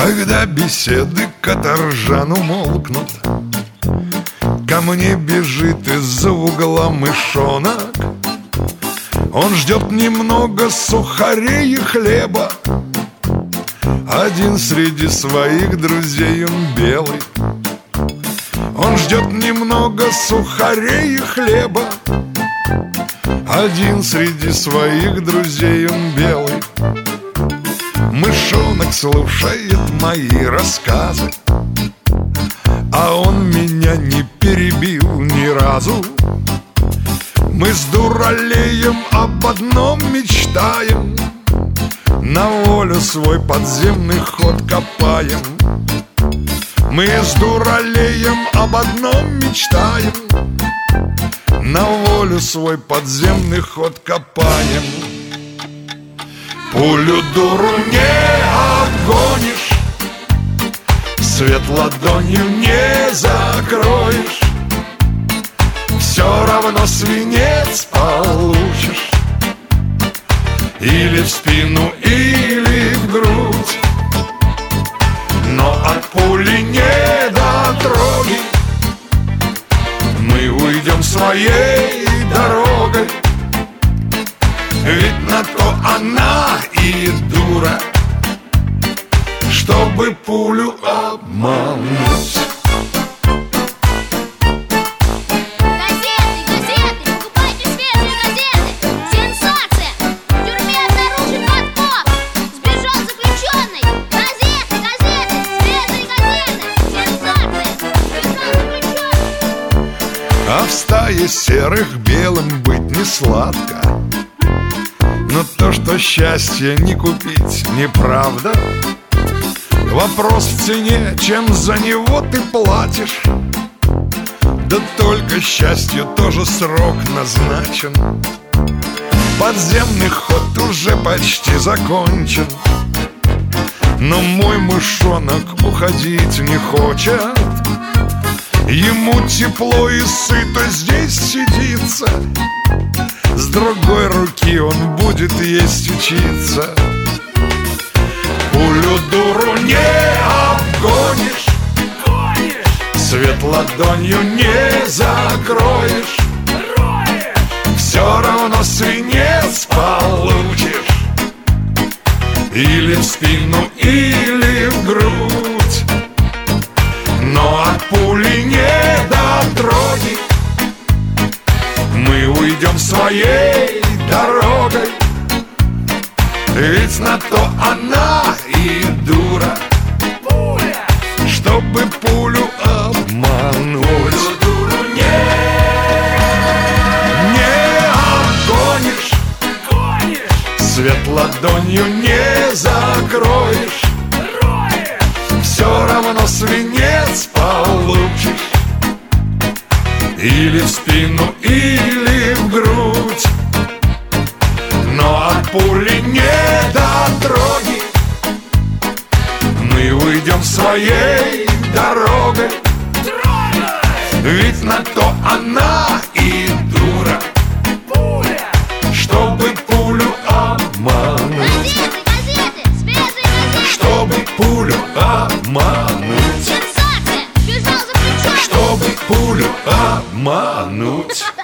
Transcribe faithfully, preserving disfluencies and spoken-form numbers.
Когда беседы каторжан умолкнут, ко мне бежит из-за угла мышонок. Он ждет немного сухарей и хлеба. Один среди своих друзей он белый. Он ждет немного сухарей и хлеба. Один среди своих друзей он белый. Мышонок слушает мои рассказы, а он меня не перебил ни разу. Мы с дуралеем об одном мечтаем, на волю свой подземный ход копаем. Мы с дуралеем об одном мечтаем, на волю свой подземный ход копаем. Пулю дуру не обгонишь, свет ладонью не закроешь. Все равно свинец получишь, или в спину, или в грудь. Но от пули не дотроги, мы уйдем своей дорогой. Ведь на то она и дура, чтобы пулю обмануть. Газеты, газеты, покупайте свежие газеты. Сенсация! В тюрьме обнаружен подкоп. Сбежал заключенный. Газеты, газеты, свежие газеты. Сенсация! Сбежал заключенный. А в стае серых белым быть не сладко. Но то, что счастье не купить, неправда. Вопрос в цене, чем за него ты платишь. Да только счастью тоже срок назначен. Подземный ход уже почти закончен, но мой мышонок уходить не хочет. Ему тепло и сыто здесь сидится. С другой руки он будет есть учиться. Пулю дуру не обгонишь, свет ладонью не закроешь. Все равно свинец получишь, или в спину, или в грудь. Но от пули не дотроги, мы уйдем своей дорогой. Ведь на то она и дура, чтобы пулю обмануть. Пулю дуру не, не обгонишь, свет ладонью не закроешь. Все равно свинец получишь, или в спину, или в грудь. Но от пули не дотроги, мы уйдем своей дорогой. Ведь на то она и дура, чтобы пулю обмануть. Газеты, газеты, свежие газеты. Чтобы пулю обмануть. Сенсация! Сбежал заключенный. Чтобы пулю обмануть.